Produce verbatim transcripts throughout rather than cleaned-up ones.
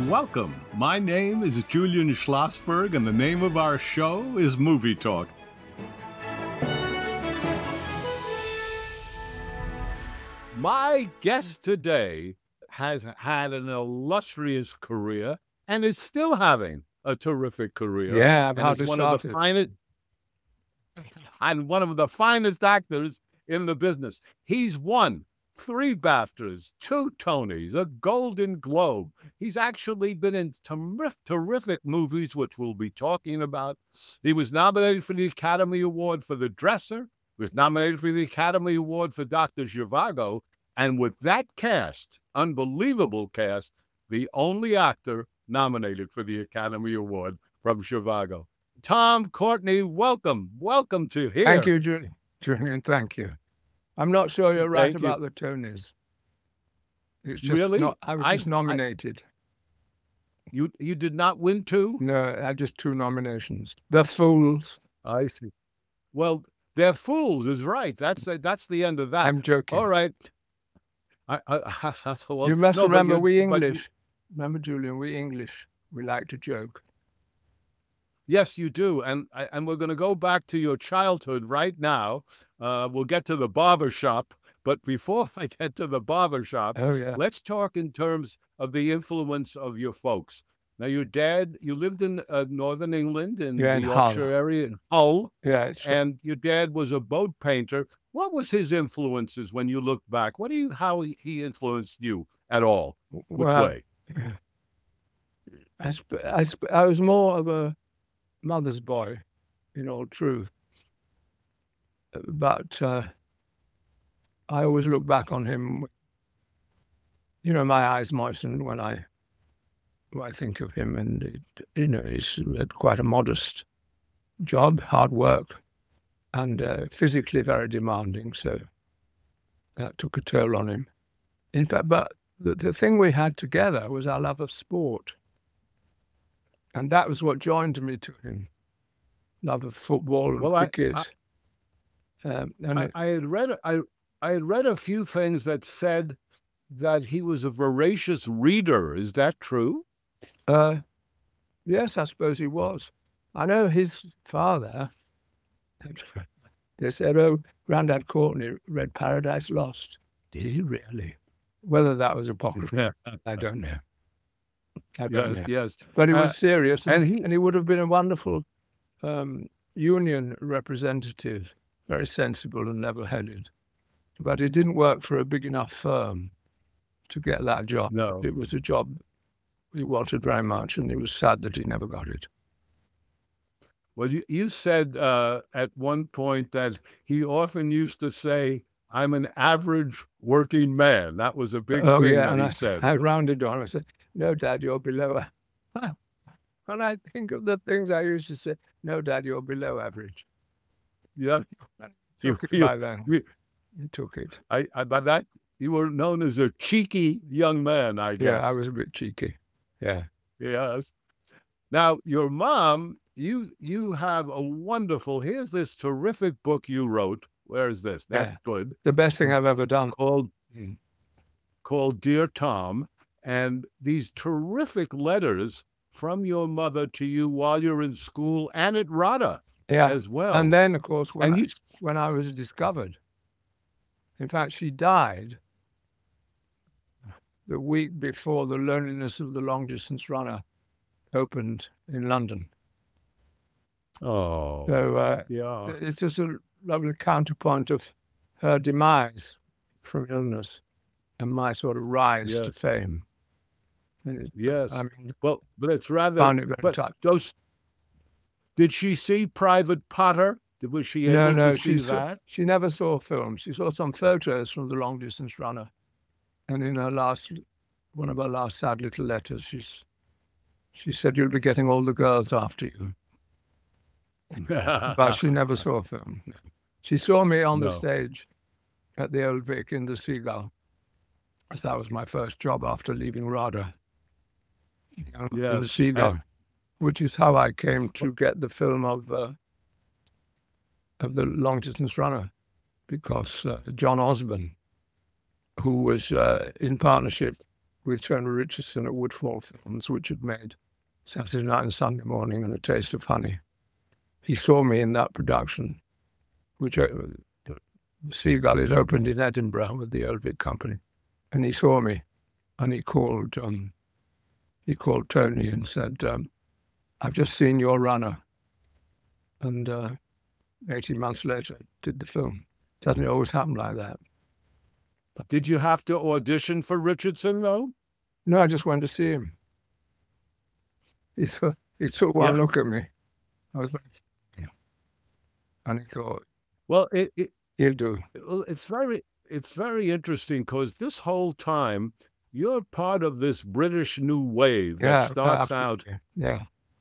welcome. My name is Julian Schlossberg, and the name of our show is Movie Talk. My guest today has had an illustrious career and is still having a terrific career. Yeah, I've and had is to one start of the it. finest and one of the finest actors in the business. He's won three BAFTAs, two Tonys, a Golden Globe. He's actually been in terrific, terrific movies, which we'll be talking about. He was nominated for the Academy Award for The Dresser. He was nominated for the Academy Award for Doctor Zhivago. And with that cast, unbelievable cast, the only actor nominated for the Academy Award from Zhivago. Tom Courtenay, welcome. Welcome to here. Thank you, Julian. Julian, thank you. I'm not sure you're right Thank you. about the Tonys. It's just Really? not, I was I- just nominated. You you did not win two? No, I had just two nominations. The Fools. I see. Well, they're fools is right. That's uh, that's the end of that. I'm joking. All right. I, I, well, you must no, but remember you- we but you- English. Remember, Julian, we English, we like to joke. Yes, you do. And I- and we're going to go back to your childhood right now. Uh, we'll get to the barber shop. But before I get to the barber shop, Oh, yeah. let's talk in terms of the influence of your folks. Now, your dad, you lived in uh, northern England, in Yeah, the in Hull. Yorkshire area, in Hull, Yeah, it's, and your dad was a boat painter. What was his influences when you look back? What do you, how he influenced you at all? Which well, way? I, sp- I, sp- I was more of a mother's boy, in all truth. But uh, I always look back on him. You know, my eyes moisten when I when I think of him, and it, you know, he's had quite a modest job, hard work, and uh, physically very demanding. So that took a toll on him. In fact, but the, the thing we had together was our love of sport. And that was what joined me to him. Love of football and Well, I- cricket. um, and I, it- I had read I I had read a few things that said that he was a voracious reader. Is that true? uh, yes, I suppose he was. I know his father, they said, oh, Grandad Courtney read Paradise Lost. Did he really? Whether that was apocryphal, I don't know. I don't Yes, know. yes. But he Uh, was serious, and, and he, he- and he would have been a wonderful um, union representative, very sensible and level-headed. But he didn't work for a big enough firm to get that job. No. It was a job he wanted very much, and he was sad that he never got it. Well, you, you said uh, at one point that he often used to say, I'm an average working man. That was a big oh, thing yeah, that and he I, said. I rounded on. I said, no, Dad, you're below. a-" When I think of the things I used to say, no, Dad, you're below average. Yeah. He You- took you- it by then. you- He took it. I, I, by that, you were known as a cheeky young man, I guess. Yeah, I was a bit cheeky. Yeah. Yes. Now, your mom, you you have a wonderful, here's this terrific book you wrote. Where is this? That's Yeah. good. The best thing I've ever done. Called, Mm. called Dear Tom. And these terrific letters from your mother to you while you're in school and at RADA Yeah. as well. And then, of course, when, And I, you- when I was discovered, in fact, she died the week before The Loneliness of the Long Distance Runner opened in London. oh, So uh, yeah. it's just a lovely counterpoint of her demise from illness and my sort of rise to Yes. fame. And it, Yes. I mean, Well, but it's rather. found it very But touching. those, did she see Private Potter? Was she able No, no, to see she, saw, that? she never saw film. She saw some photos from The Long Distance Runner. And in her last, one of her last sad little letters, she's, she said, you'll be getting all the girls after you. But she never saw film. No. She saw me on the No. stage at the Old Vic in the Seagull. So that was my first job after leaving RADA. You know, in the Yes. Seagull, which is how I came to get the film of uh, of the Long Distance Runner, because uh, John Osborne, who was uh, in partnership with Tony Richardson at Woodfall Films, which had made Saturday Night and Sunday Morning and A Taste of Honey. He saw me in that production, which uh, the Seagull is opened in Edinburgh with the Old Vic Company, and he saw me, and he called um, he called Tony and said, um, "I've just seen your runner," and uh, eighteen months later did the film. Doesn't always happen like that. Did you have to audition for Richardson, though? No, I just went to see him. He took, he took one Yeah. look at me. I was like, yeah. And he thought, Well, it, it he'll do. well, it's very it's very interesting because this whole time you're part of this British new wave that Yeah, starts out absolutely. Yeah.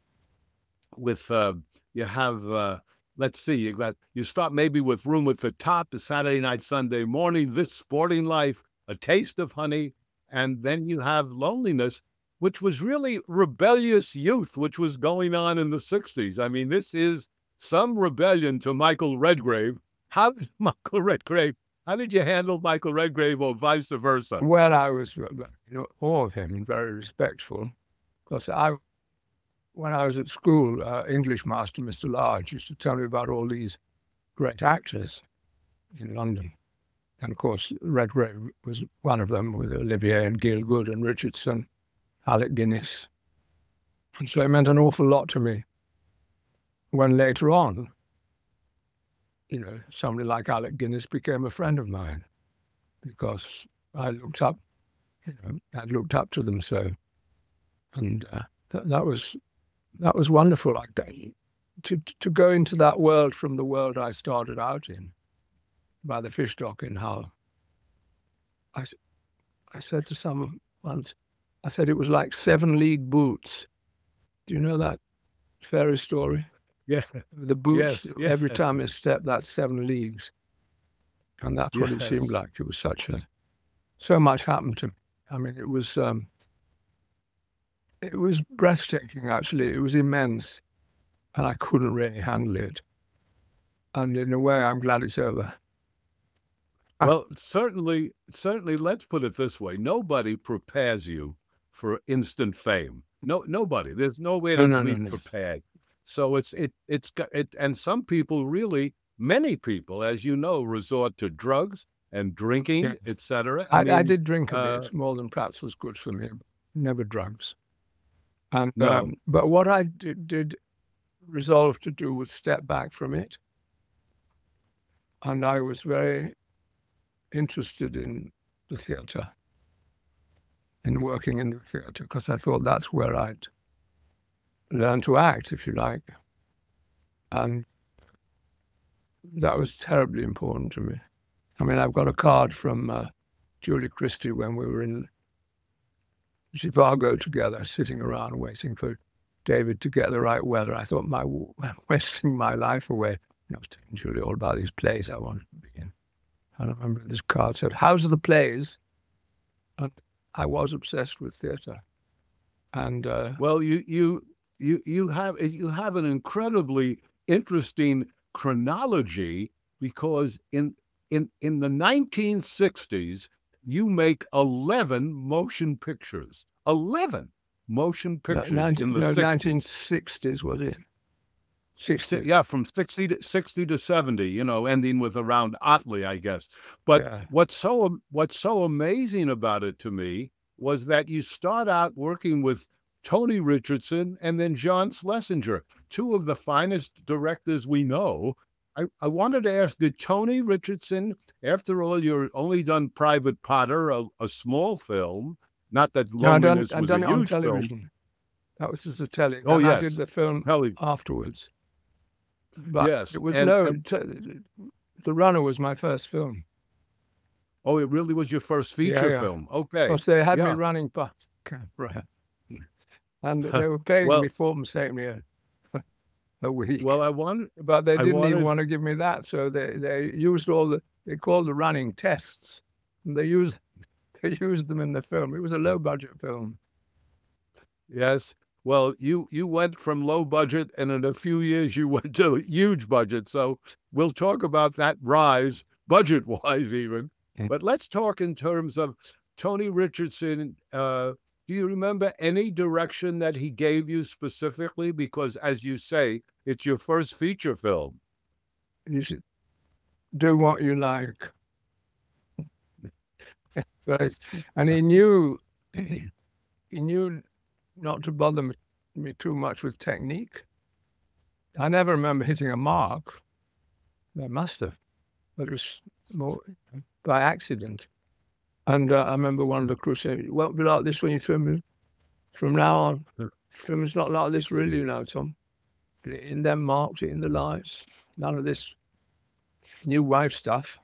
with uh, you have uh, let's see, you got you start maybe with Room at the Top, the Saturday Night, Sunday Morning, This Sporting Life, A Taste of Honey, and then you have Loneliness, which was really rebellious youth, which was going on in the sixties. I mean, this is some rebellion to Michael Redgrave. How did Michael Redgrave? How did you handle Michael Redgrave, or vice versa? Well, I was, you know, all of him and very respectful, because I, when I was at school, uh, English master Mister Large used to tell me about all these great actors in London, and of course Redgrave was one of them, with Olivier and Gielgud and Richardson, Alec Guinness, and so it meant an awful lot to me. When later on, you know, somebody like Alec Guinness became a friend of mine, because I looked up, you know, I looked up to them so, and uh, th- that was that was wonderful. Like that, to to go into that world from the world I started out in, by the fish dock in Hull. I, s- I said to someone once, I said it was like seven league boots. Do you know that fairy story? Yeah, The boots, Yes, yes. every time you step, that's seven leagues. And that's what it seemed Yes. like. It was such a, so much happened to me. I mean, it was, um, it was breathtaking, actually. It was immense. And I couldn't really handle it. And in a way, I'm glad it's over. Well, certainly, certainly. Let's put it this way: nobody prepares you for instant fame. No, nobody. There's no way No, to no, be no, no. prepared. So it's it it's got it, and some people really, many people, as you know, resort to drugs and drinking, Yes. et cetera. I, I mean, did drink a uh, bit, more than perhaps was good for me, but never drugs. And No. um, but what I did, did resolve to do was step back from it. And I was very interested in the theatre, in working in the theatre, because I thought that's where I'd learn to act, if you like. And that was terribly important to me. I mean, I've got a card from uh, Julie Christie when we were in Chicago together, sitting around waiting for David to get the right weather. I thought, my I'm wasting my life away. And I was telling Julie all about these plays I wanted to be in. And I remember this card said, "How's the plays?" And I was obsessed with theatre. And uh, well, you you you you have you have an incredibly interesting chronology, because in in in the nineteen sixties you make eleven motion pictures. eleven motion pictures nineteen, in the no, sixties. nineteen sixties was it? Si- sixty. Yeah, from sixty to sixty to seventy, you know, ending with around Otley, I guess. But Yeah. what's so am- what's so amazing about it to me was that you start out working with Tony Richardson and then John Schlesinger, two of the finest directors we know. I, I wanted to ask, did Tony Richardson, after all, you're only done Private Potter, a, a small film, not that No, I'd done, Loneliness I'd was done a it on huge film. television. That was just a telly. Oh, Then I yes. did the film Telly. afterwards. But Yes, it was and- no. and- t- The Runner was my first film. Oh, it really was your first feature yeah. film. Okay. Because they had yeah. me running past camera. And they were paying Well- me for them, saying me a, a week. Well, I wanted, But they I didn't wanted- even want to give me that. So they, they used all the, they called the running tests. And they used, they used them in the film. It was a low budget film. yes. Well, you you went from low budget, and in a few years you went to huge budget. So we'll talk about that rise, budget wise even. Okay. But let's talk in terms of Tony Richardson, uh, do you remember any direction that he gave you specifically? Because, as you say, it's your first feature film. You should do what you like. Right. And he knew, he knew not to bother me, me too much with technique. I never remember hitting a mark. I must have, but it was more by accident. And uh, I remember one of the crew saying, "It won't be like this when you film it. From now on, film is not like this really now, Tom. Put it in them marks, it in the lights. None of this new wave stuff."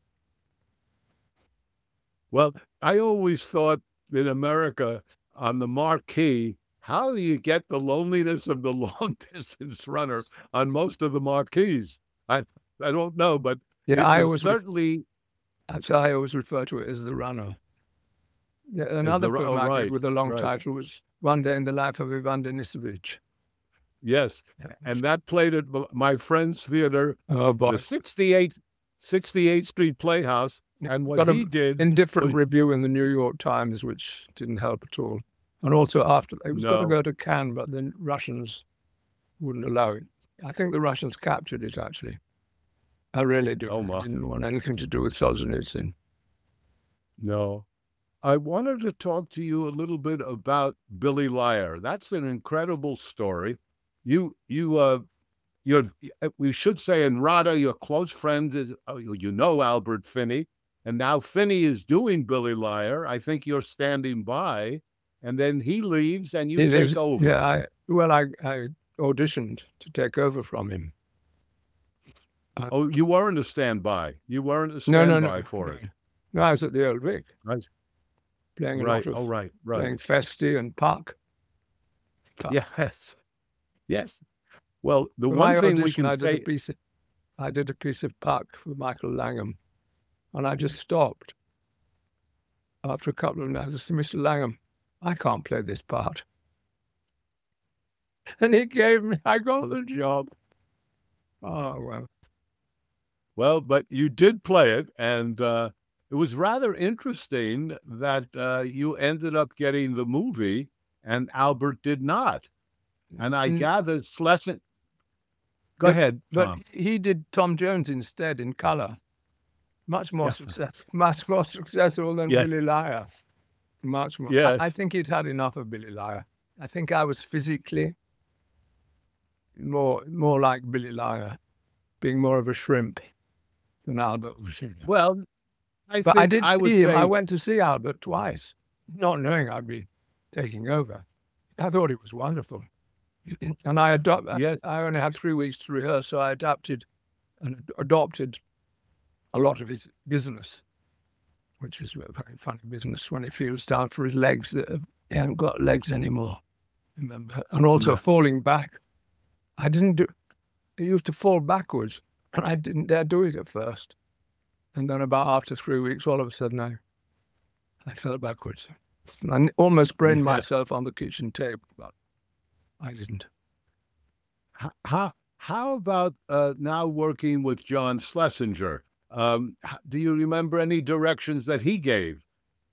Well, I always thought in America on the marquee, how do you get the loneliness of the long distance runner on most of the marquees? I I don't know, but Yeah, it I was always certainly that's how I always refer to it as the runner. Yeah, another the ru- film oh, I right, did with a long right. title was One Day in the Life of Ivan Denisovich. Yes, and that played at m- my friend's theater, Oh boy. the sixty-eight, sixty-eighth Street Playhouse, and what Got a he did indifferent was review in the New York Times, which didn't help at all. And also after it was going to no, go to Cannes, but the Russians wouldn't allow it. I think the Russians captured it actually. I really do. oh I my, didn't want anything to do with Solzhenitsyn. no. I wanted to talk to you a little bit about Billy Liar. That's an incredible story. You, you, uh, you're, we should say in RADA, your close friend is, oh, you you know, Albert Finney, and now Finney is doing Billy Liar. I think you're standing by, and then he leaves and you It take is- over. Yeah, I, well, I, I auditioned to take over from him. Oh, you weren't a standby. You weren't a No, standby no, no. for it. No, I was at the Old Vic Right. playing a Right. lot of Oh, right. Right. playing Festi and Puck. Puck. Yes. Yes. Well, the For one my thing we audition, can I did say, a piece. Of, I did a piece of Puck for Michael Langham, and I just stopped after a couple of minutes. I said, "Mister Langham, I can't play this part," and he gave me. I got the job. Oh well. well, but you did play it, and uh, it was rather interesting that uh, you ended up getting the movie and Albert did not. And I Mm. gather Schlesinger. Go But- ahead, But Tom. he did Tom Jones instead in color. Much more Yeah. success, much more successful than Yeah. Billy Liar. Much more. I- Yes. I, think he'd had enough of Billy Liar. I think I was physically more more like Billy Liar, being more of a shrimp than Albert was. Well, I But think I did I would see him. say I went to see Albert twice, not knowing I'd be taking over. I thought he was wonderful. And I adopt. Yes. I only had three weeks to rehearse, so I adapted and adopted a lot of his business, which is a very funny business when he feels down for his legs that have- he haven't got legs anymore. Remember, and also Yeah. falling back. I didn't do. He used to fall backwards, and I didn't dare do it at first. And then about after three weeks, all of a sudden, I I fell backwards. I n- almost brained Yes. myself on the kitchen table, but I didn't. H- how how about uh, now working with John Schlesinger? Um, h- do you remember any directions that he gave?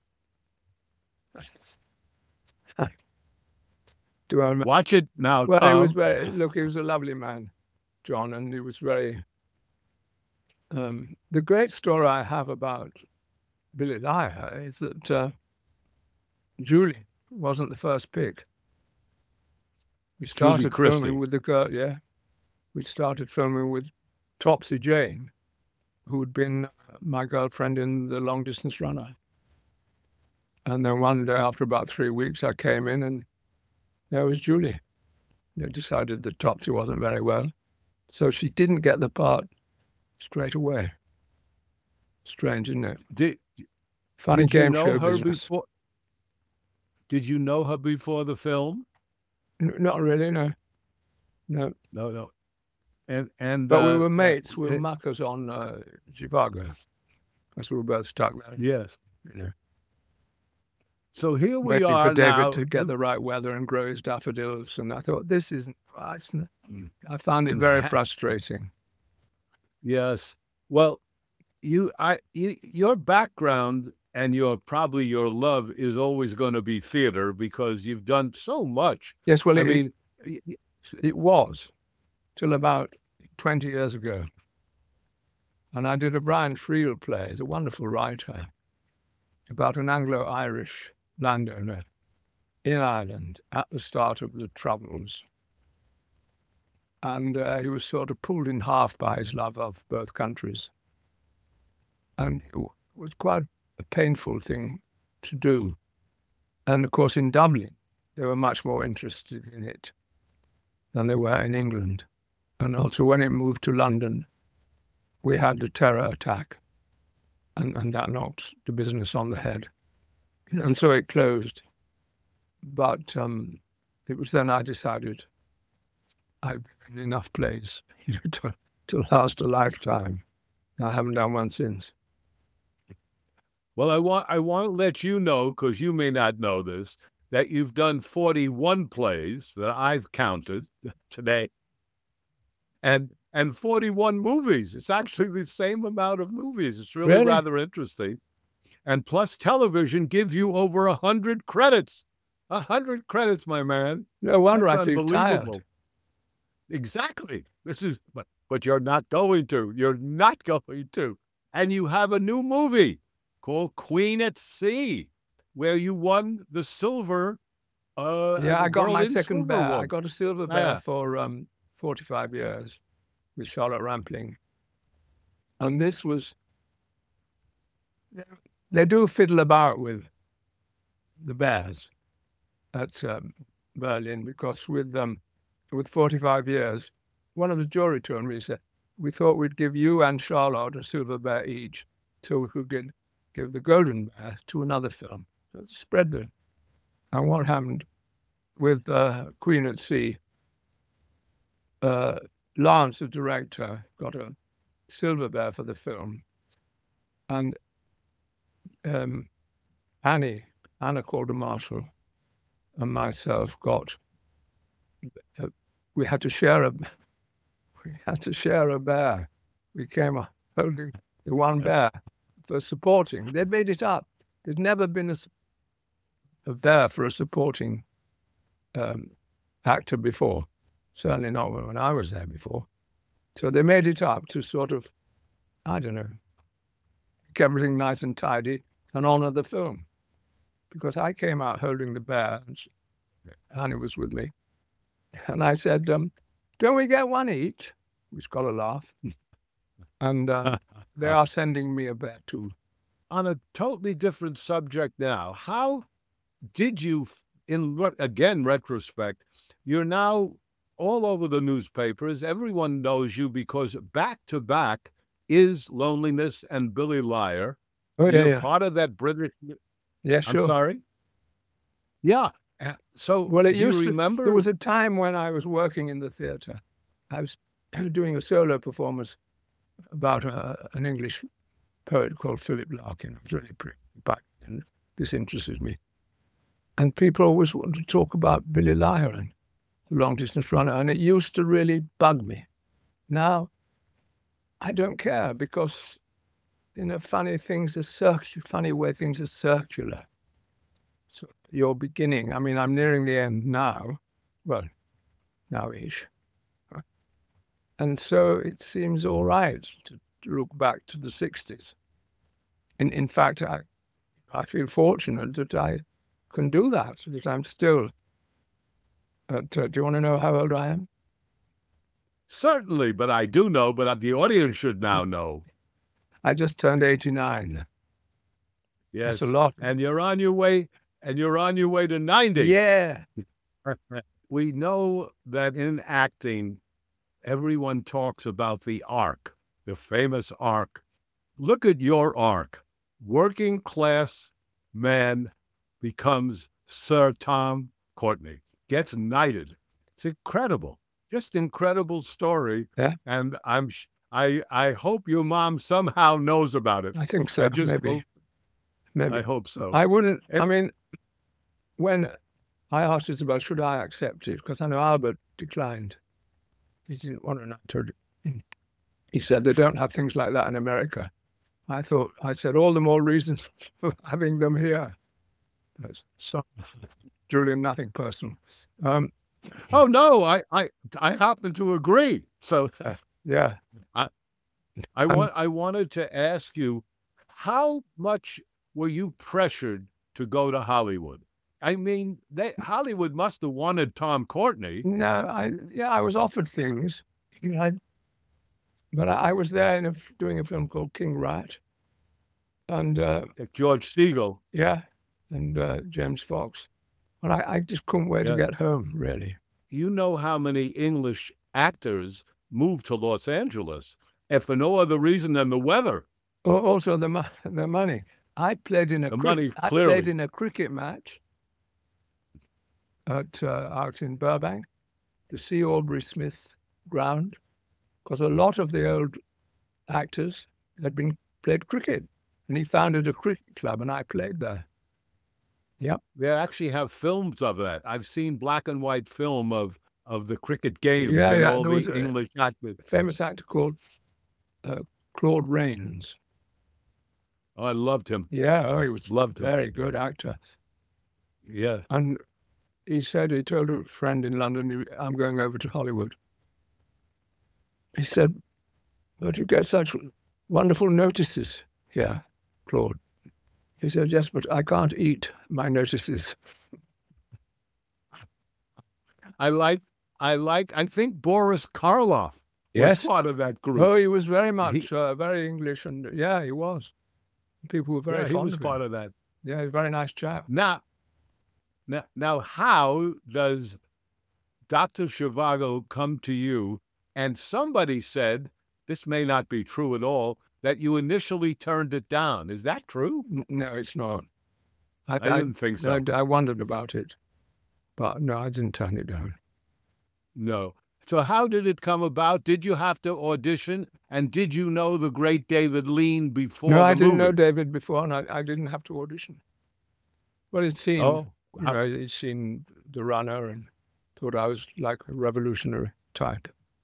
Do I remember? Watch it now, Well, he was Tom. very, look, he was a lovely man, John, and he was very. Um, the great story I have about Billy Liar is that uh, Julie wasn't the first pick. We started Christie. filming with the girl, yeah. We started filming with Topsy Jane, who had been my girlfriend in The Long Distance Runner. And then one day, after about three weeks, I came in and there was Julie. They decided that Topsy wasn't very well. So she didn't get the part straight away. Strange, isn't it? Did Funny did you game know show her business. before? Did you know her before the film? N- Not really, no. No. No, no. And and But uh, we were mates. We were uh, muckers on uh, Zhivago. Because we were both stuck there. yes. You know, So here we waiting are for David now. to get the right weather and grow his daffodils. And I thought, this isn't right. Mm. I found it And very ha- frustrating. Yes. Well, you, I, you, your background and your probably your love is always going to be theater because you've done so much. Yes, well, I it, mean, it, it was till about twenty years ago. And I did a Brian Friel play. He's a wonderful writer about an Anglo-Irish landowner in Ireland at the start of the Troubles. And uh, he was sort of pulled in half by his love of both countries. And it was quite a painful thing to do. And of course, in Dublin, they were much more interested in it than they were in England. And also when it moved to London, we had the terror attack, and, and that knocked the business on the head. And so it closed. But um, it was then I decided I've written enough plays you know, to, to last a lifetime. I haven't done one since. Well, I want I want to let you know, because you may not know this, that you've done forty-one plays that I've counted today, and and forty-one movies. It's actually the same amount of movies. It's really, Really? rather interesting. And plus television gives you over a hundred credits. A hundred credits, my man. No wonder That's I feel unbelievable. tired. Exactly. This is, but but you're not going to. You're not going to. And you have a new movie called Queen at Sea, where you won the silver. Uh, Yeah, I got Berlin my second Silver bear. one. I got a silver bear Yeah. for um, forty-five years with Charlotte Rampling. And this was, they do fiddle about with the bears at um, Berlin, because with um, with forty-five years, one of the jury told me, he said, we thought we'd give you and Charlotte a silver bear each so we could get, give the golden bear to another film. So it spread the, and what happened with uh, Queen at Sea, uh, Lawrence, the director, got a silver bear for the film, and um, Annie, Anna Calder Marshall, and myself got. Uh, we had to share a. We had to share a bear. We came uh, holding the one bear for supporting. They'd made it up. There'd never been a, a bear for a supporting um, actor before. Certainly not when I was there before. So they made it up to sort of, I don't know, keep everything nice and tidy and honour the film. Because I came out holding the bear, and Annie was with me. And I said, um, don't we get one each? Which got a laugh. And uh, they are sending me a bear too. On a totally different subject now, how did you, in re- again retrospect, you're now all over the newspapers. Everyone knows you because back to back is Loneliness and Billy Liar. Oh, yeah, You're yeah. part of that British. Yeah, sure. I'm sorry. Yeah. Uh, So, Well, it do you used to, remember? there was a time when I was working in the theatre. I was doing a solo performance about uh, an English poet called Philip Larkin. I was really pretty back, and this interested me. And people always wanted to talk about Billy Liar and the long distance runner, and it used to really bug me. Now, I don't care, because, you know, funny things are circular, funny way things are circular. So your beginning, I mean, I'm nearing the end now, well, now-ish. And so it seems all right to, to look back to the sixties. In, in fact, I, I feel fortunate that I can do that, that I'm still. But uh, do you want to know how old I am? Certainly, but I do know, but the audience should now know. I just turned eighty-nine. Yes. That's a lot. And you're on your way, and you're on your way to ninety. Yeah. We know that in acting, everyone talks about the arc, the famous arc. Look at your arc. Working class man becomes Sir Tom Courtenay, gets knighted. It's incredible, just incredible story. Yeah. And I'm, sh- I, I hope your mom somehow knows about it. I think so. I just maybe. hope, maybe. I hope so. I wouldn't, And- I mean, when I asked Isabel, should I accept it? Because I know Albert declined. He didn't want an actor. He said they don't have things like that in America. I thought, I said, all the more reason for having them here. That's so, Julian, nothing personal. Um, Oh no, I, I, I happen to agree. So, uh, yeah. I, I Um, want, I wanted to ask you, how much were you pressured to go to Hollywood? I mean, they, Hollywood must have wanted Tom Courtenay. No, I yeah, I was offered things, you know, I, but I, I was there in a, doing a film called King Rat, and uh, George Segal. yeah, and uh, James Fox, and I, I just couldn't wait Yeah. to get home. Really, You know how many English actors moved to Los Angeles, and for no other reason than the weather. Al- also the mo- the money. I played in a The cric- money, I clearly. played in a cricket match at uh, out in Burbank, the C. Aubrey Smith ground, because a lot of the old actors had been played cricket, and he founded a cricket club, and I played there. Yep. They actually have films of that. I've seen black and white film of of the cricket games Yeah, and yeah. all There the was a English actors. famous actor called uh, Claude Rains. Oh, I loved him. Yeah, oh, he was Loved a him. very good actor. Yeah. And he said, he told a friend in London, "You- I'm going over to Hollywood." He said, "But you get such wonderful notices here, Claude." He said, "Yes, but I can't eat my notices." I like, I like, I think Boris Karloff was Yes. part of that group. Oh, he was very much uh, very English, and yeah, he was. People were very Yeah, he fond was of part him. of that. Yeah, he's a very nice chap. Now, now, now, how does Doctor Zhivago come to you? And somebody said, this may not be true at all, that you initially turned it down. Is that true? N- No, it's not. I, I didn't think so. I, I wondered about it, but no, I didn't turn it down. No. So how did it come about? Did you have to audition? And did you know the great David Lean before No, the I didn't know movie? David before, and I, I didn't have to audition. Well, he'd seen, Oh, you how- know, he'd seen The Runner and thought I was like a revolutionary type.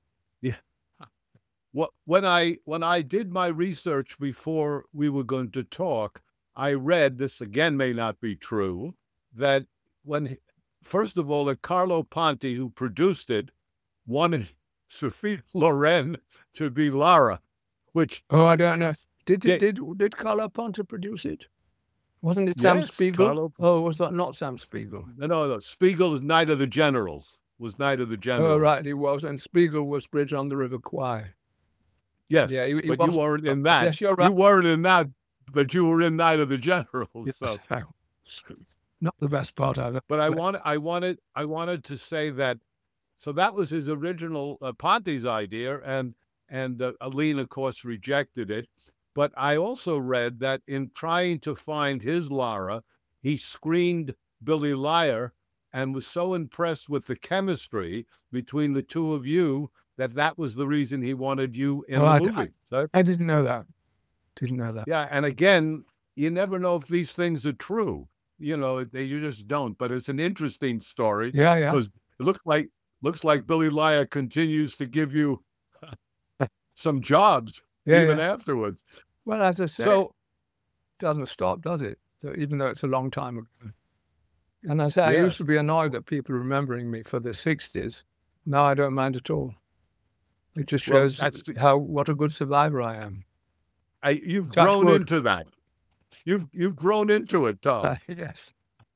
What when I when I did my research before we were going to talk, I read, this again may not be true, that when he- first of all, that Carlo Ponti, who produced it, wanted Sophie Loren to be Lara, which Oh, I don't know. Did Did- did did, did Carlo Ponte produce it? Wasn't it Sam Yes, Spiegel? Carlo- Oh, was that not Sam Spiegel? no, no, no, Spiegel is Night of the Generals. Was Night of the Generals. Oh, right, he was, and Spiegel was Bridge on the River Kwai. Yes, Yeah, he- he but was- you weren't in that. Yes, you're You right. weren't in that, but you were in Night of the Generals. So. Not the best part of it. But I wanted, I wanted, I wanted to say that. So that was his original uh, Ponte's idea, and and uh, Aline, of course, rejected it. But I also read that in trying to find his Lara, he screened Billy Liar and was so impressed with the chemistry between the two of you that that was the reason he wanted you in Oh, the I d- movie. So, I didn't know that. Didn't know that. yeah, and again, you never know if these things are true. You know, they you just don't. But it's an interesting story. Yeah, yeah. Because it looks like looks like Billy Liar continues to give you some jobs Yeah, even yeah. afterwards. Well, as I say, So it doesn't stop, does it? So even though it's a long time ago. And I say, I Yes. used to be annoyed at people remembering me for the sixties. Now I don't mind at all. It just Well, shows that's the- how what a good survivor I am. I, you've Touch grown wood. into that. You've you've grown into it, Tom. Yes.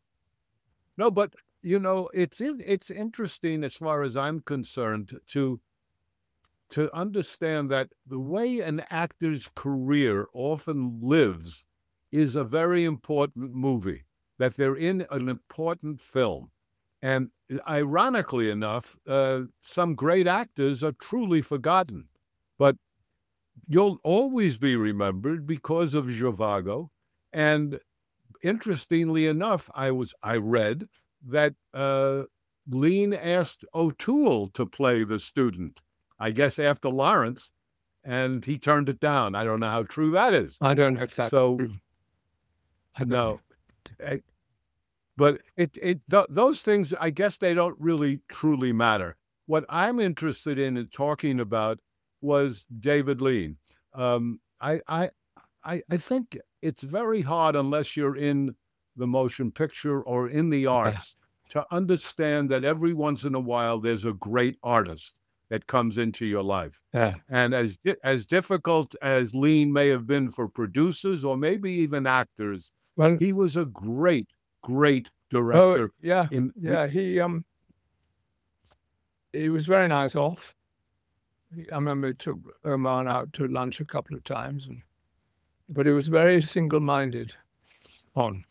No, but you know, it's in, it's interesting as far as I'm concerned to to understand that the way an actor's career often lives is a very important movie, that they're in an important film. And ironically enough, uh, some great actors are truly forgotten, but you'll always be remembered because of Zhivago. And interestingly enough, I was I read that uh, Lean asked O'Toole to play the student, I guess after Lawrence, and he turned it down. I don't know how true that is. I don't know if that's So, true. I don't no. know. I- but it it th- those things, I guess they don't really truly matter. What I'm interested in and talking about was David Lean. Um, I I I, I think it's very hard unless you're in the motion picture or in the arts to understand that every once in a while there's a great artist that comes into your life. Yeah. And as di- as difficult as Lean may have been for producers or maybe even actors, Well, he was a great, great oh, director. yeah, In yeah. He um, he was very nice off. I remember he took Oman out to lunch a couple of times, and but he was very single-minded on.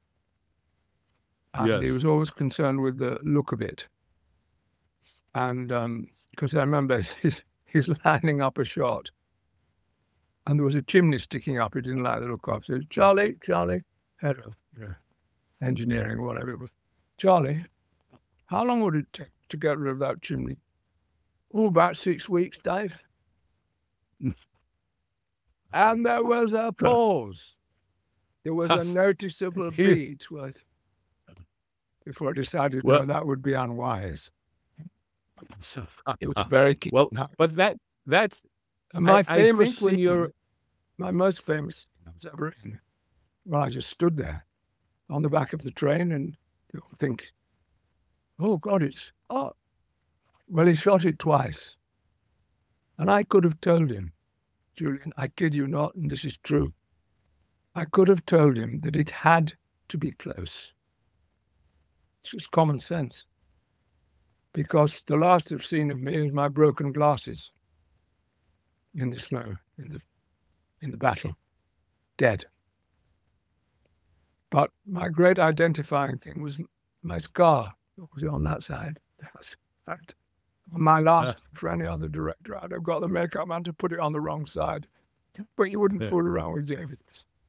And he Yes. was always concerned with the look of it. And because I remember he's, he's lining up a shot, and there was a chimney sticking up. He didn't like the look of it. He said, Charlie, Charlie, head of you know, engineering, whatever it was. Charlie, how long would it take to get rid of that chimney? Oh, about six weeks, Dave. And there was a pause. There was a noticeable beat with, before I decided, Well- no, that would be unwise. It was very keen. well, but that that's And my I- I famous think when scene, you're- my most famous scene was ever in. Well, I just stood there on the back of the train and you think, oh God, it's oh. Well, he shot it twice, and I could have told him, Julian, I kid you not, and this is true. I could have told him that it had to be close. It's just common sense. Because the last I've seen of me is my broken glasses in the snow, in the in the battle, dead. But my great identifying thing was my scar. It was on that side. That's fact. On my last, for any other director, I'd have got the makeup man to put it on the wrong side. But you wouldn't Yeah. fool around with David.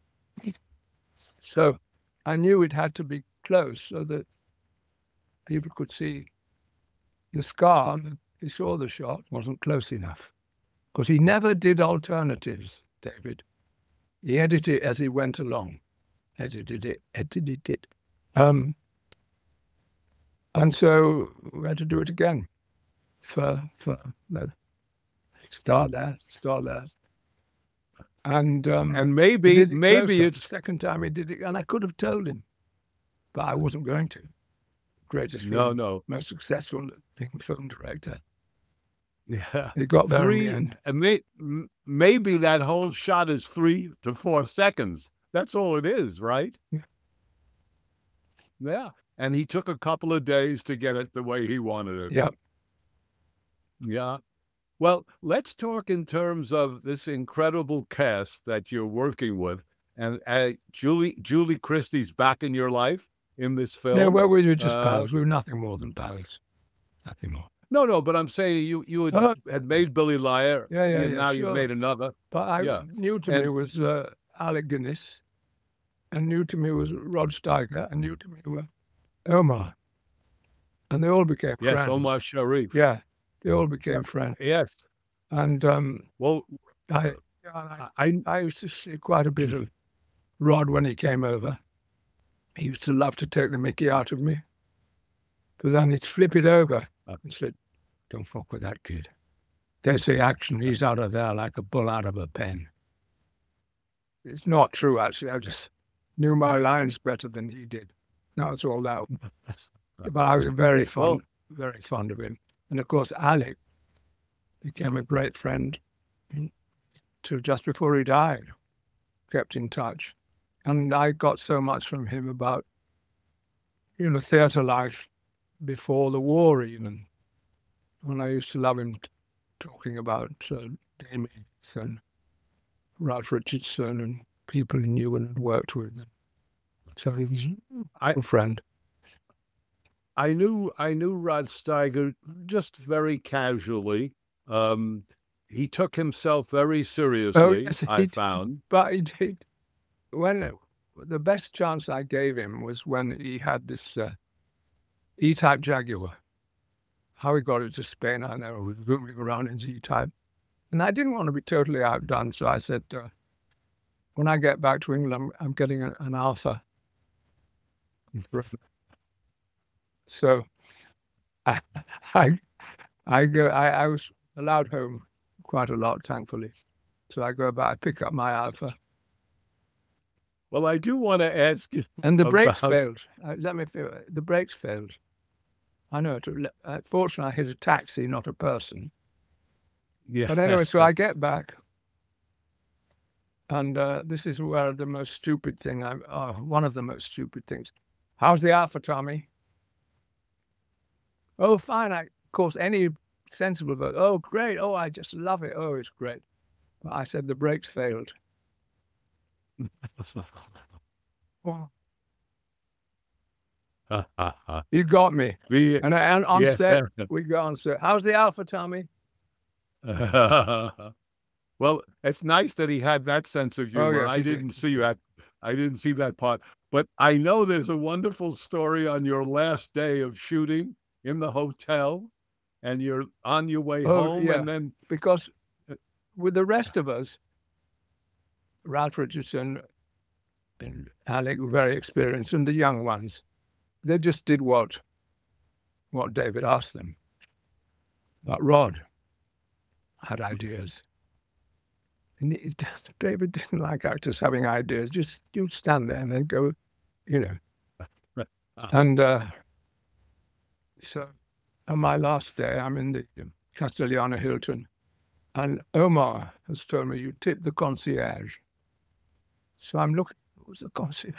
So I knew it had to be close so that people could see the scar. And he saw the shot wasn't close enough. Because he never did alternatives, David. He edited it as he went along. Edited it, edited it. Um, and so we had to do it again. For, for, no, start there, start there. And um, and he maybe did it maybe closer. it's The second time he did it, and I could have told him, but I wasn't going to. Greatest no film, no most successful film director. yeah. He got there Three in the end. and may, m- maybe that whole shot is three to four seconds. That's all it is, right? Yeah. Yeah. And he took a couple of days to get it the way he wanted it. Yeah. Yeah. Well, let's talk in terms of this incredible cast that you're working with. And uh, Julie Julie Christie's back in your life in this film. Yeah, well, we were just Uh, pals. We were nothing more than pals. Nothing more. No, no, but I'm saying you you had, Uh, had made Billy Liar, Yeah, yeah, and yeah, now sure. you've made another. But I Yeah. new to And- me was uh, Alec Guinness, and new to me was Rod Steiger, and new to me were Omar. And they all became Yes, friends. Omar Sharif. Yeah, they all became friends. Yes. And um, Well, I, yeah, and I, I I used to see quite a bit of Rod when he came over. He used to love to take the mickey out of me. But then he'd flip it over and said, don't fuck with that kid. They say action, he's out of there like a bull out of a pen. It's not true, actually. I just knew my lines better than he did. That's all that. But I was very fond, very fond of him. And of course, Alec became a great friend till just before he died. Kept in touch. And I got so much from him about, you know, theatre life before the war even. And I used to love him t- talking about uh, Damies and Ralph Richardson and people he knew and had worked with. So he was I- a friend. I knew I knew Rod Steiger just very casually. Um, he took himself very seriously. yes, he I did. found. But he did. When the best chance I gave him was when he had this uh, E-Type Jaguar. How he got it to Spain, I know, was roaming around in E-Type. And I didn't want to be totally outdone, so I said, uh, when I get back to England, I'm, I'm getting a, an Alpha. So I, I, I go. I, I was allowed home quite a lot, thankfully. So I go back, I pick up my Alpha, Well, I do want to ask you And the brakes about. failed. Uh, let me feel the brakes failed. I know it. Uh, fortunately, I hit a taxi, not a person. Yeah. But anyway, so I get back, and uh, this is where the most stupid thing, I, uh, one of the most stupid things. How's the Alpha, Tommy? Oh, fine. I, of course, any sensible vote. Oh, great. Oh, I just love it. Oh, it's great. But I said the brakes failed. Well, you got me. The, And, I, and on yeah. set, we go on set. How's the Alpha, Tommy? Well, it's nice that he had that sense of humor. Oh, yes, I he didn't did. see that. I didn't see that part. But I know there's a wonderful story on your last day of shooting in the hotel, and you're on your way Oh, home, yeah. and then Because with the rest of us, Ralph Richardson and Alec were very experienced, and the young ones, they just did what what David asked them. But Rod had ideas. And it, David didn't like actors having ideas. Just you stand there and then go, you know. And uh, so on my last day, I'm in the Castellana Hilton, and Omar has told me you tip the concierge. So I'm looking, who's the concierge?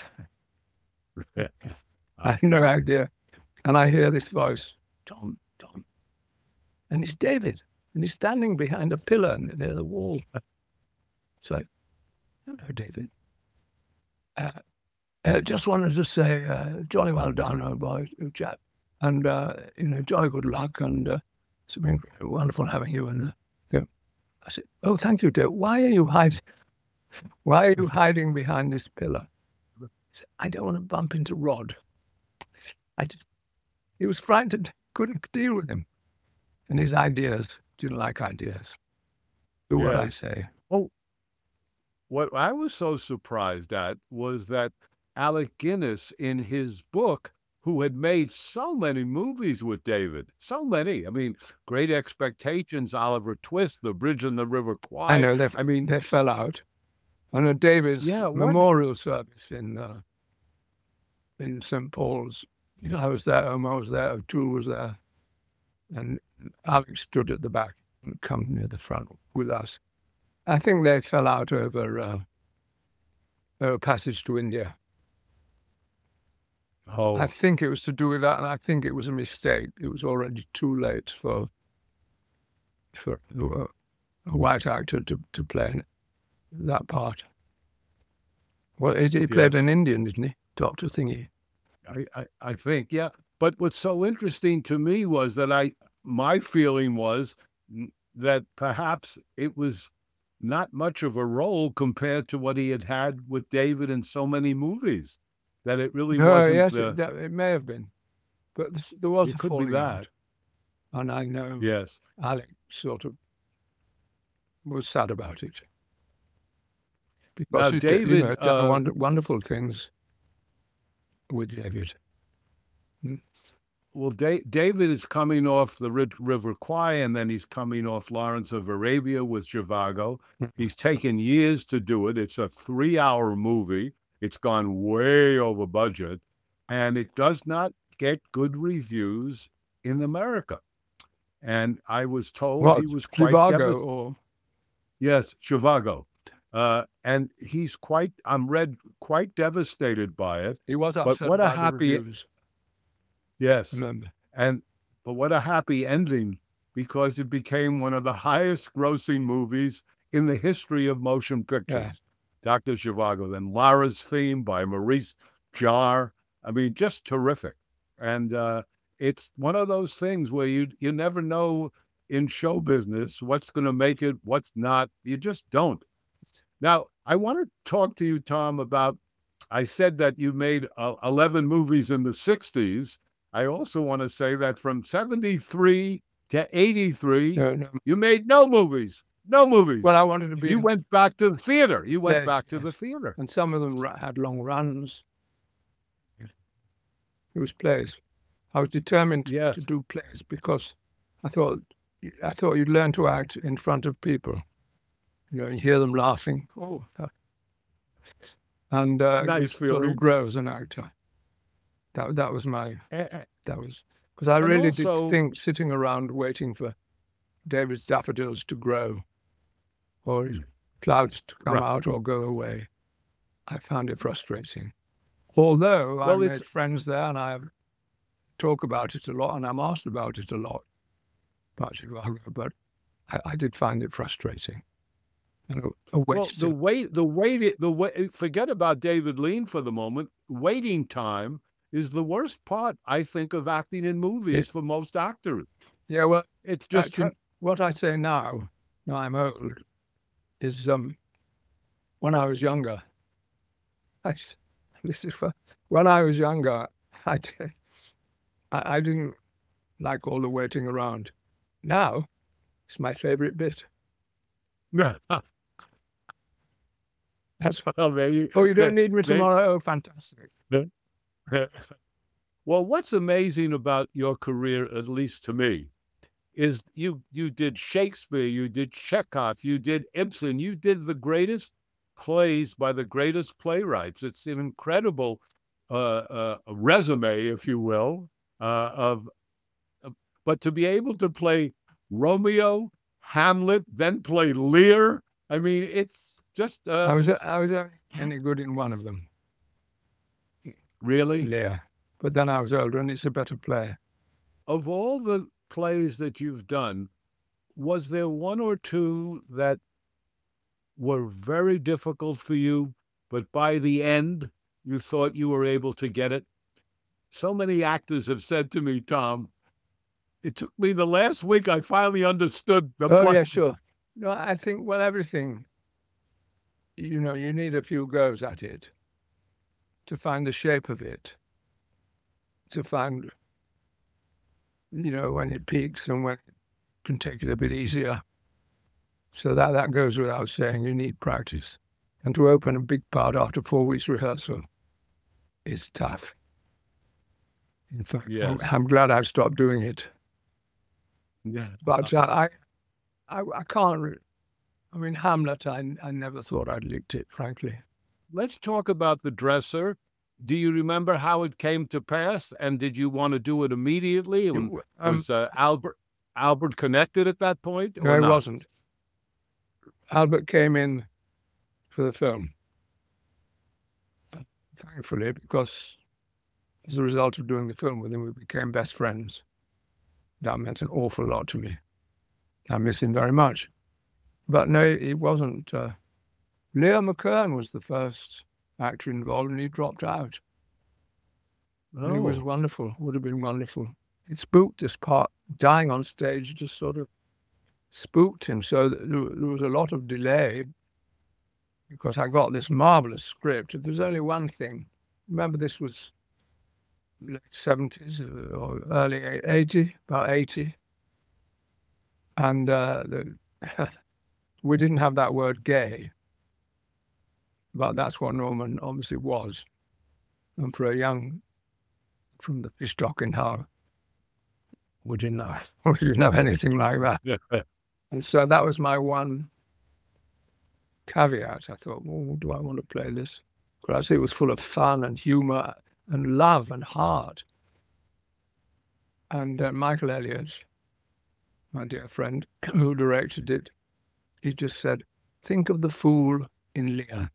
I had no idea. And I hear this voice, Tom, Tom. And it's David. And he's standing behind a pillar near the wall. So I, hello, David. Uh, uh, just wanted to say, uh, jolly well done, old boy, you chap. And, uh, you know, jolly good luck. And uh, it's been wonderful having you. And uh, you know, I said, oh, thank you, David. Why are you hiding? Why are you hiding behind this pillar? He said, I don't want to bump into Rod. I just, he was frightened, couldn't deal with him. And his ideas, didn't like ideas. Do what Yeah. I say. Oh, what I was so surprised at was that Alec Guinness, in his book, who had made so many movies with David, so many. I mean, Great Expectations, Oliver Twist, The Bridge on the River Kwai. I know, they, I mean, they fell out. On a David's Yeah, what- memorial service in uh, in Saint Paul's, you know, I was there, Omar was there, O'Toole was there, and Alex stood at the back and come near the front with us. I think they fell out over uh, over Passage to India. oh, I think it was to do with that, and I think it was a mistake. It was already too late for for a, a white actor to, to play that part. Well, he, he played Yes. an Indian, didn't he? Doctor Thingy. I, I, I think, yeah. But what's so interesting to me was that I, my feeling was n- that perhaps it was not much of a role compared to what he had had with David in so many movies, that it really No, wasn't yes, the, it, that, it may have been, but this, there was it a could be falling that. out, and I know Yes. Alec sort of was sad about it because Now, he David, did, you know, done uh, wonder, wonderful things with David. Well, da- David is coming off the Rid- River Kwai, and then he's coming off Lawrence of Arabia with Zhivago. He's taken years to do it. It's a three-hour movie. It's gone way over budget, and it does not get good reviews in America. And I was told What, he was quite Zhivago devastated. or Yes, Zhivago. Uh, and he's quite, I'm read, quite devastated by it. he was But upset what a about the happy, reviews, yes. remember? And but what a happy ending, because it became one of the highest grossing movies in the history of motion pictures. Yeah. Doctor Zhivago, then Lara's theme by Maurice Jarre. I mean, just terrific. And uh, it's one of those things where you you never know in show business what's going to make it, what's not. You just don't. Now, I want to talk to you, Tom, about, I said that you made uh, eleven movies in the sixties. I also want to say that from seventy-three to eighty-three, No, no. you made no movies, no movies. Well, I wanted to be You in went back to the theater. You went Yes, back to yes. the theater. and some of them ra- had long runs. It was plays. I was determined to- Yes. to do plays because I thought I thought you'd learn to act in front of people. You know, and hear them laughing. Oh, uh, and uh, Nice sort feeling. of grow as an actor. That that was my And, that was because I and really also, did think sitting around waiting for David's daffodils to grow or clouds to come right. out or go away, I found it frustrating. Although I Well, it's made friends there and I talk about it a lot and I'm asked about it a lot, about Chicago, but I, I did find it frustrating and a, a well waste. the Of, wait the wait the wait. Forget about David Lean for the moment. Waiting time is the worst part, I think, of acting in movies it, for most actors. yeah, well, It's just actually, what I say now, now I'm old, is um, when I was younger, I, this is for, when I was younger, I, did, I, I didn't like all the waiting around. Now, it's my favorite bit. well, That's what. there you, Oh, you don't there, need me there, tomorrow? Oh, fantastic. well, what's amazing about your career, at least to me, is you you did Shakespeare, you did Chekhov, you did Ibsen, you did the greatest plays by the greatest playwrights. It's an incredible uh, uh, resume, if you will, uh, of. uh, But to be able to play Romeo, Hamlet, then play Lear, I mean, it's just I uh, was I was only any good in one of them, really, Lear. But then I was older and it's a better play. of all the plays that you've done, was there one or two that were very difficult for you, but by the end, you thought you were able to get it? So many actors have said to me, Tom, it took me the last week, I finally understood the Oh, play. yeah, sure. No, I think, well, everything, you know, you need a few goes at it to find the shape of it, to find, you know, when it peaks and when it can take it a bit easier. So that, that goes without saying. You need practice. And to open a big part after four weeks rehearsal is tough. In fact, I'm, Yes. I'm glad I've stopped doing it. Yeah. But uh, I, I, I can't. Re- I mean, Hamlet. I, I never thought I'd licked it, frankly. Let's talk about The Dresser. Do you remember how it came to pass? And did you want to do it immediately? It, And w- um, was uh, Albert Albert connected at that point, no, or it not? wasn't. Albert came in for the film, thankfully, because as a result of doing the film with him, we became best friends. That meant an awful lot to me. I miss him very much. But no, it wasn't. Uh, Leo McKern was the first actor involved, and he dropped out. And it was Oh, wonderful. Would have been wonderful. It spooked this part. Dying on stage just sort of spooked him. So th- there was a lot of delay because I got this marvelous script. If there's only one thing, remember this was late seventies or early eighty, about eighty, and uh, the, we didn't have that word gay, but that's what Norman obviously was. And for a young, from the fish dock in Hull, we didn't have, we didn't have anything like that. yeah. And so that was my one caveat. I thought, well, do I want to play this? Because it was full of fun and humor and love and heart. And uh, Michael Elliott, my dear friend who directed it, he just said, think of the fool in Lear.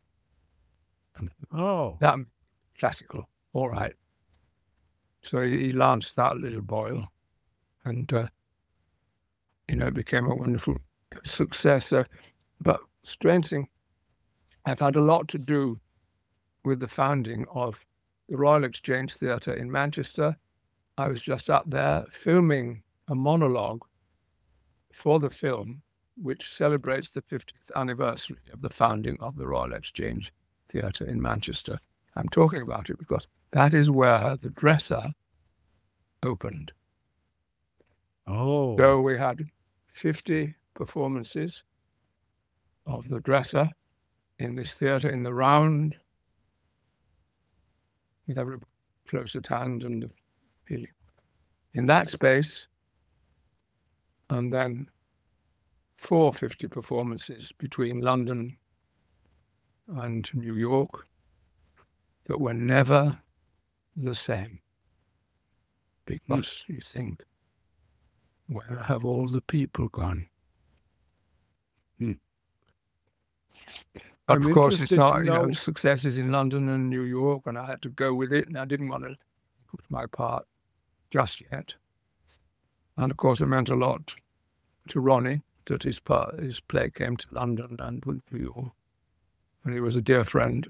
Oh, That classical, all right. So he, he launched that little boil, and uh, you know, it became a wonderful success. Uh, but strange thing, I've had a lot to do with the founding of the Royal Exchange Theatre in Manchester. I was just up there filming a monologue for the film, which celebrates the fiftieth anniversary of the founding of the Royal Exchange Theatre in Manchester. I'm talking about it because that is where The Dresser opened. oh, So we had fifty performances of The Dresser in this theatre in the round, with everybody close at hand and feeling in that space, and then four fifty performances between London and to New York that were never the same. Because you think, where have all the people gone? Hmm. But I'm of course, it's interested not, to you know, know- success is in London and New York, and I had to go with it, and I didn't want to put my part just yet. And of course, it meant a lot to Ronnie that his part, his play came to London and with New York, and he was a dear friend.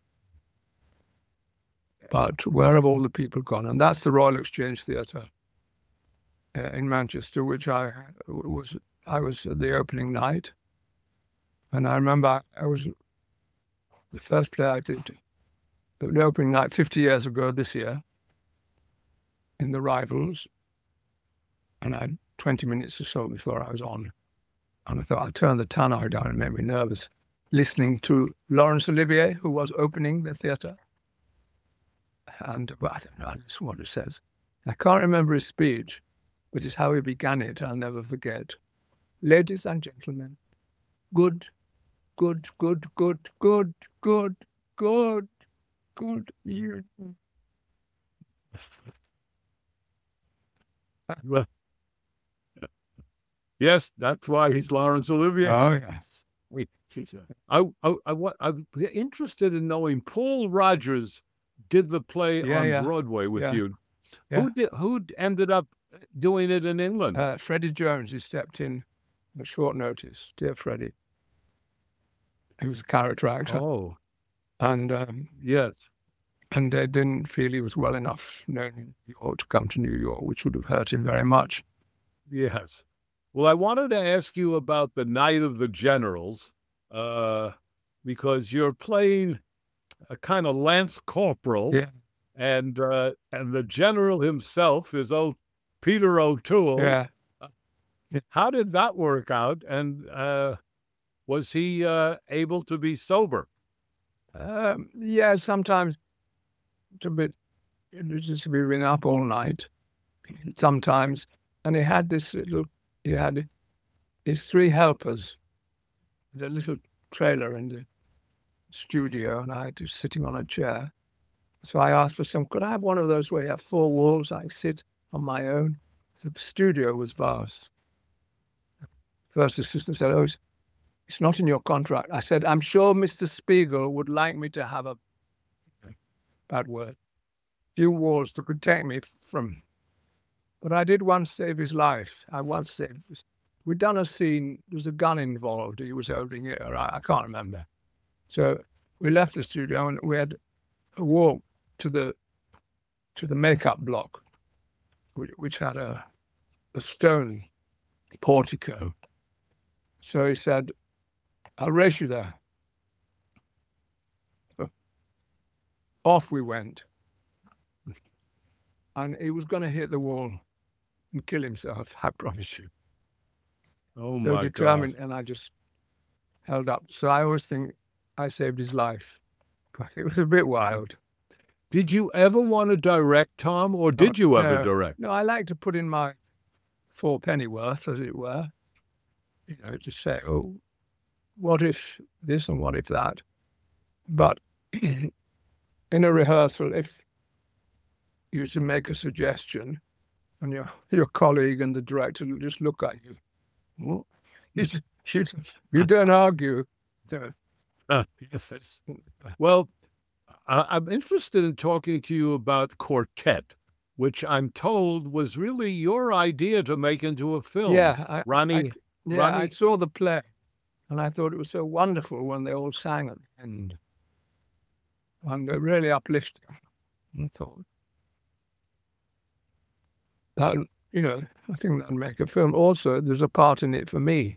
But where have all the people gone? And that's the Royal Exchange Theatre uh, in Manchester, which I was I was at the opening night, and I remember I was the first play I did, the opening night fifty years ago this year, in the Rivals, and I had twenty minutes or so before I was on, and I thought I'd turn the tannoy down. It made me nervous, listening to Laurence Olivier, who was opening the theatre. And well, I don't know, that's what it says. I can't remember his speech, but it's how he began it. I'll never forget. Ladies and gentlemen, good, good, good, good, good, good, good, good year. Well, yes, that's why he's Laurence Olivier. Oh, yes. I, I, I, wa- I'm interested in knowing Paul Rogers did the play Yeah, on yeah. Broadway with Yeah. you. Yeah. Who did? Who ended up doing it in England? Uh, Freddie Jones, he stepped in at short notice. Dear Freddie. He was a character actor. Oh, And um, yes. and they didn't feel he was well enough known in New York to come to New York, which would have hurt him very much. Yes. Well, I wanted to ask you about the Night of the Generals, uh, because you're playing a kind of lance corporal, Yeah. and uh, and the general himself is oh Peter O'Toole. Yeah. How did that work out? And uh, was he uh, able to be sober? Um, yeah, sometimes it's a bit, it was just to be ring up all night, sometimes. And he had this little, he had his three helpers, the little trailer in the studio, and I had to sitting on a chair. So I asked for some, could I have one of those where you have four walls, I sit on my own? The studio was vast. First assistant said, oh, it's, it's not in your contract. I said, I'm sure Mister Spiegel would like me to have a, bad word, few walls to protect me from. But I did once save his life. I once saved this. We'd done a scene, there was a gun involved. He was holding it, or I, I can't remember. So we left the studio and we had a walk to the to the makeup block, which, which had a, a stone portico. So he said, I'll race you there. So off we went. And he was going to hit the wall and kill himself, I promise you. Oh, So my determined, God. and I just held up. So I always think I saved his life. But it was a bit wild. Did you ever want to direct, Tom, or did you ever no, direct? No, I like to put in my four penny worth, as it were. You know, to say, oh, what if this and what if that? But in a rehearsal, if you to make a suggestion, and your your colleague and the director will just look at you. What? You, you, you don't argue. So, Uh, well, I- I'm interested in talking to you about Quartet, which I'm told was really your idea to make into a film. yeah, I, Ronnie, I, yeah, Ronnie, I saw the play, and I thought it was so wonderful when they all sang at the end, and they really uplifting. I thought that, you know, I think that'd make a film. Also, there's a part in it for me.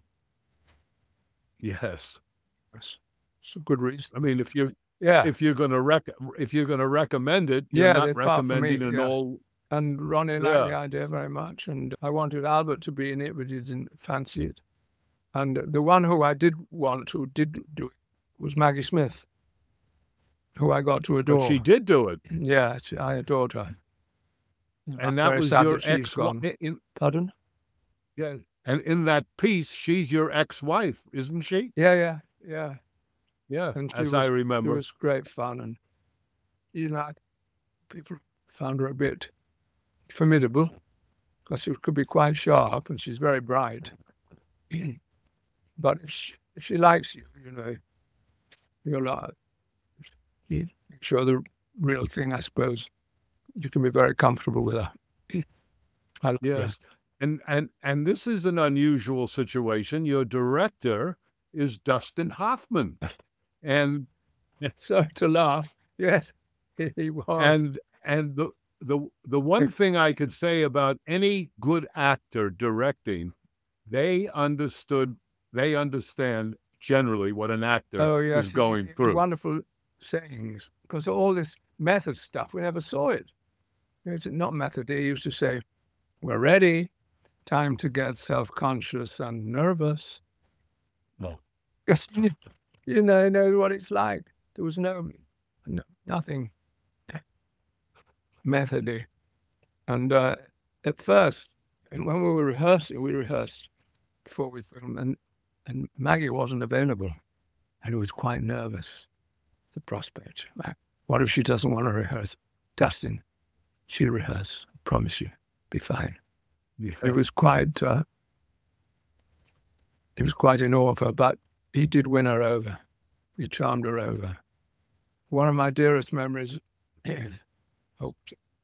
yes. It's, it's a good reason. I mean, if you're Yeah, if you're gonna rec if you're gonna recommend it, you're Yeah, not the part for me, recommending an yeah. old. and Ronnie liked Yeah. the idea very much, and I wanted Albert to be in it, but he didn't fancy it. And the one who I did want, who did do it, was Maggie Smith, who I got to adore. But she did do it, Yeah, she, I adored her. I'm and that very was sad your that she's ex. gone. In, Pardon? yeah, and in that piece, she's your ex-wife, isn't she? Yeah, yeah, yeah. yeah, and she as was, I It remember. was great fun, and you know, people found her a bit formidable because she could be quite sharp, and she's very bright. But if she, if she likes you, you know, you're like, you show the real thing, I suppose. You can be very comfortable with her. I love her. Yes. And and and this is an unusual situation. Your director is Dustin Hoffman. And Sorry to laugh. Yes, he was. and and the the the one thing I could say about any good actor directing, they understood they understand generally what an actor Oh, yes, is going he- through. Wonderful sayings. Because all this method stuff, we never saw it. It's not method. He used to say, "We're ready. Time to get self-conscious and nervous." No. Because you you know, know what it's like. There was no, no nothing methody. And uh, at first, and when we were rehearsing, we rehearsed before we filmed, and, and Maggie wasn't available. And he was quite nervous, the prospect. Like, what if she doesn't want to rehearse? Dustin, she'll rehearse. I promise you. Be fine. Yeah. It was quite, uh, it was quite in awe of her, but he did win her over. He charmed her over. One of my dearest memories is, oh,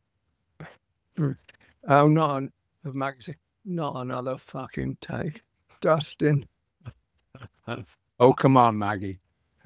oh not an, of Maggie saying, "Not another fucking take. Dustin." Oh, come on, Maggie.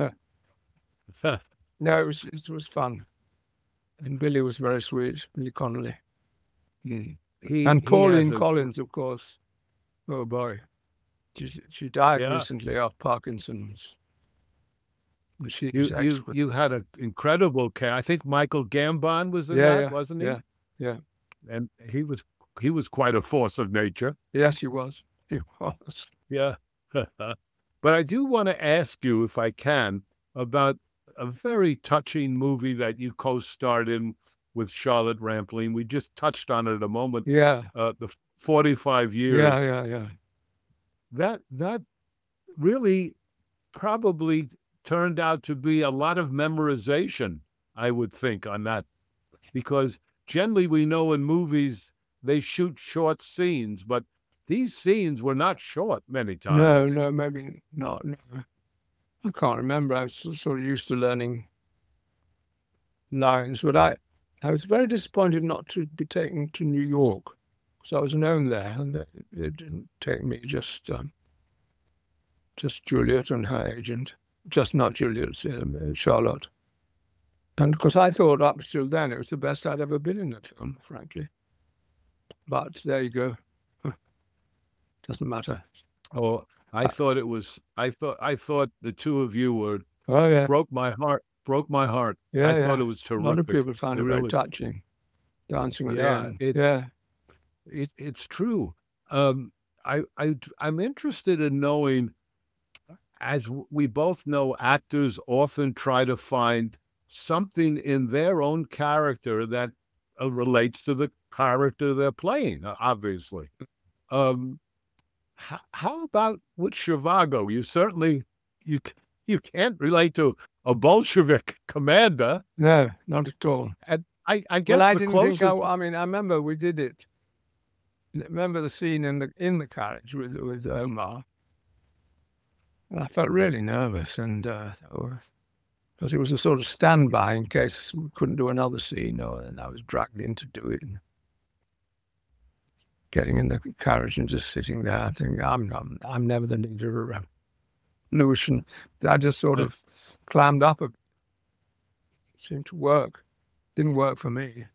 No, it was, it was fun. And Billy was very sweet, Billy Connolly. He, And he Pauline has a- Collins, of course. Oh, boy. She, she died Yeah. recently of Parkinson's. And She's You you excellent. you had an incredible cast. I think Michael Gambon was in Yeah, that, yeah, wasn't he? yeah, yeah. And he was he was quite a force of nature. Yes, he was. He was. Yeah. But I do want to ask you, if I can, about a very touching movie that you co-starred in with Charlotte Rampling. We just touched on it a moment. Yeah, Uh, the forty-five years. yeah, yeah, yeah. That that really probably turned out to be a lot of memorization, I would think, on that. Because generally we know in movies they shoot short scenes, but these scenes were not short many times. No, no, maybe not. No. I can't remember. I was sort of used to learning lines, but I, I was very disappointed not to be taken to New York because I was known there, and they, they didn't take me. Just, um, just Juliet and her agent, just not Juliet, um, Charlotte. And because I thought up till then it was the best I'd ever been in the film, frankly. But there you go. Doesn't matter. Oh, I thought it was. I thought. I thought the two of you were Oh yeah, broke my heart. Broke my heart. yeah, I yeah. thought it was A terrific. lot of people found it very Really. touching. Dancing at Yeah, the end. it- yeah. It, it's true. Um, I, I, I'm interested in knowing, as we both know, actors often try to find something in their own character that uh, relates to the character they're playing, uh, obviously. Um, how, how about with Zhivago? You certainly, you, c- you can't relate to a Bolshevik commander. No, not at all. I, I guess Well, I the didn't closest... think. I, I mean, I remember we did it. Remember the scene in the in the carriage with with Omar, and I felt really nervous, and uh, because it was a sort of standby in case we couldn't do another scene, or and I was dragged in to do it. And getting in the carriage and just sitting there, thinking, I'm I'm, I'm never the leader of a revolution. I just sort of clammed up. It seemed to work. Didn't work for me.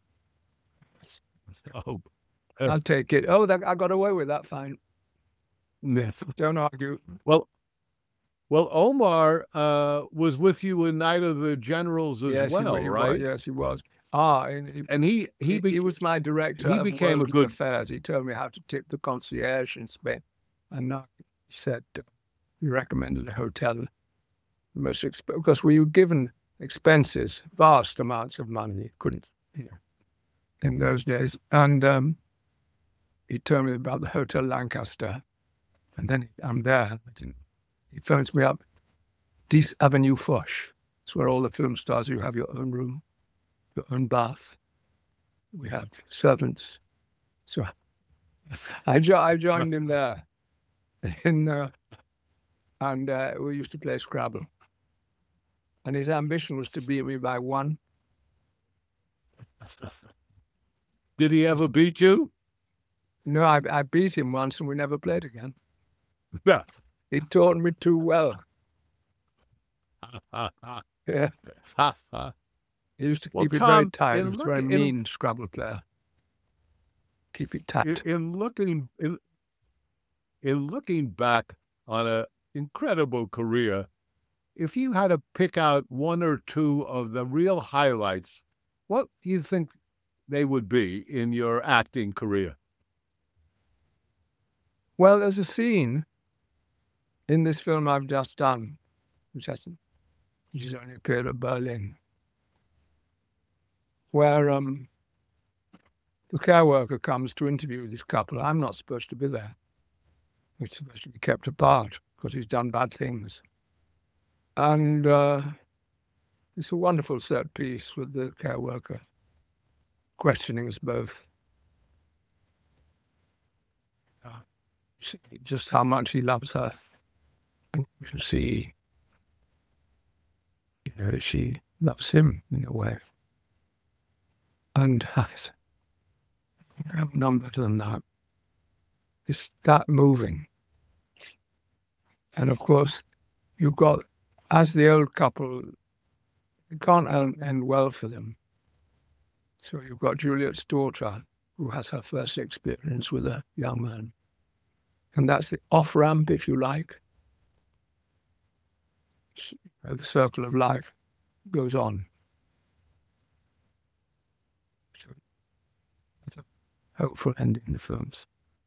Oh, I'll take it. Oh, that, I got away with that. Fine. Don't argue. Well, well, Omar uh, was with you in Night of the Generals as yes, well, he, he right? Was, yes, he was. Ah, and he, And he he, he, be- he was my director. he of became a worldly good- affairs. He told me how to tip the concierge in Spain, and uh, he said uh, he recommended a hotel, the most exp- because we were given expenses, vast amounts of money. You couldn't, you know, in those days, and um, he told me about the Hotel Lancaster, and then I'm there. I didn't, he phones me up. Dix Avenue Foch. It's where all the film stars, you have your own room, your own bath. We have servants. So I, jo- I joined him there. In, uh, and uh, we used to play Scrabble. And his ambition was to beat me by one. Did he ever beat you? No, I, I beat him once and we never played again. Yeah. He taught me too well. Yeah. He used to Well, keep it Tom, very tight. in He was a very look- in- mean Scrabble player. Keep it tight. In, in looking in, in looking back on an incredible career, if you had to pick out one or two of the real highlights, what do you think they would be in your acting career? Well, there's a scene in this film I've just done, which hasn't, which has only appeared at Berlin, where um, the care worker comes to interview this couple. I'm not supposed to be there. It's supposed to be kept apart because he's done bad things. And uh, it's a wonderful set piece with the care worker questioning us both. Uh, just how much he loves her. And you see, you know, she loves him in a way. And has a number than that. It's that moving. And of course, you've got, as the old couple, it can't end well for them. So you've got Juliet's daughter, who has her first experience with a young man. And that's the off-ramp, if you like. The circle of life goes on. So that's a hopeful ending in the films.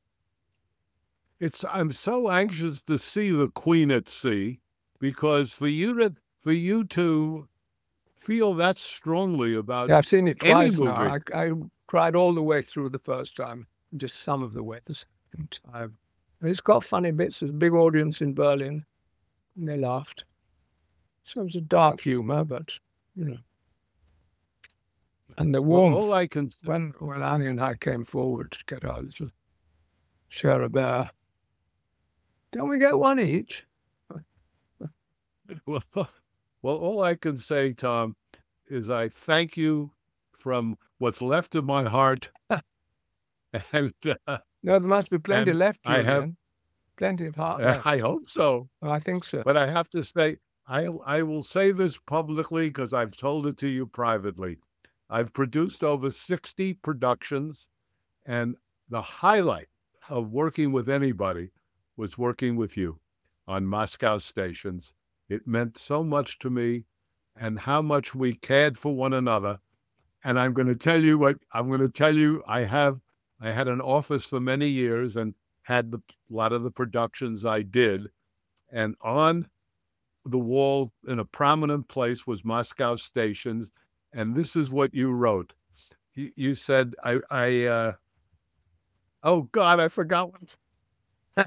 It's I'm so anxious to see The Queen at Sea, because for you to for you to feel that strongly about Yeah, I've seen it any twice movie. now. I, I cried all the way through the first time, just some of the way the second time. And it's got funny bits. There's a big audience in Berlin, and they laughed. So it was a dark humour, but, you know. And the Well, warmth. all I can When, when Annie and I came forward to get our little share of bear, don't we get one each? well, well, all I can say, Tom, is I thank you from what's left of my heart. and uh, No, there must be plenty And left, I have- Julian. Plenty of heart left. I hope so. Oh, I think so. But I have to say, I I will say this publicly because I've told it to you privately. I've produced over sixty productions, and the highlight of working with anybody was working with you on Moscow Stations. It meant so much to me, and how much we cared for one another. And I'm going to tell you what I'm going to tell you. I have I had an office for many years and had the, a lot of the productions I did, and on the wall in a prominent place was Moscow Stations, and this is what you wrote. You, you said, I, I uh, oh God, I forgot what.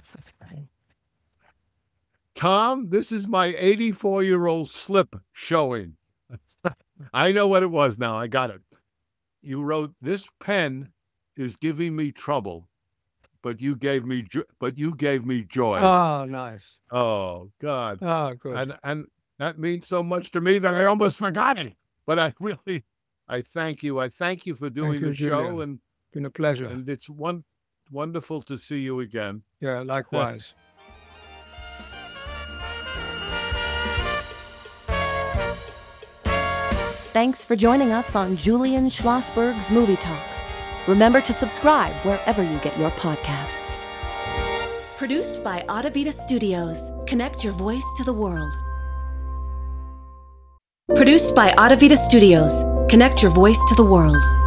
Tom, this is my eighty-four-year-old slip showing. I know what it was now. I got it. You wrote, this pen is giving me trouble, but you gave me, jo- but you gave me joy. Oh, nice. Oh God. Oh, good. And and that means so much to me that I almost forgot it. But I really, I thank you. I thank you for doing you, the show, Julian. and Been a pleasure. and it's one wonderful to see you again. Yeah, likewise. Thanks for joining us on Julian Schlossberg's Movie Talk. Remember to subscribe wherever you get your podcasts. Produced by Audavita Studios. Connect your voice to the world. Produced by Audavita Studios. Connect your voice to the world.